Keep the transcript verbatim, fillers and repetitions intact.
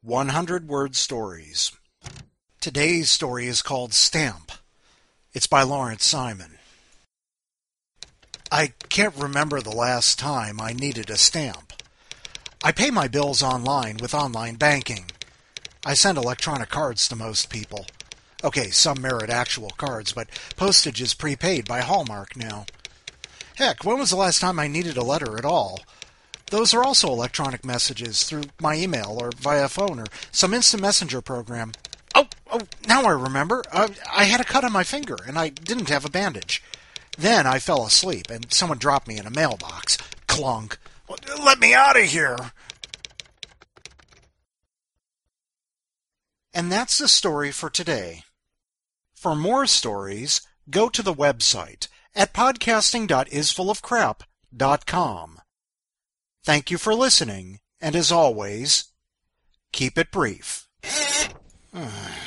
hundred word stories. Today's story is called Stamp. It's by Lawrence Simon. I can't remember the last time I needed a stamp. I pay my bills online with online banking. I send electronic cards to most people. Okay, some merit actual cards, but postage is prepaid by Hallmark now. Heck, when was the last time I needed a letter at all? Those are also electronic messages through my email or via phone or some instant messenger program. Oh, oh, now I remember. Uh, I had a cut on my finger and I didn't have a bandage. Then I fell asleep and someone dropped me in a mailbox. Clunk. Let me out of here. And that's the story for today. For more stories, go to the website at podcasting dot is full of crap dot com. Thank you for listening, and as always, keep it brief.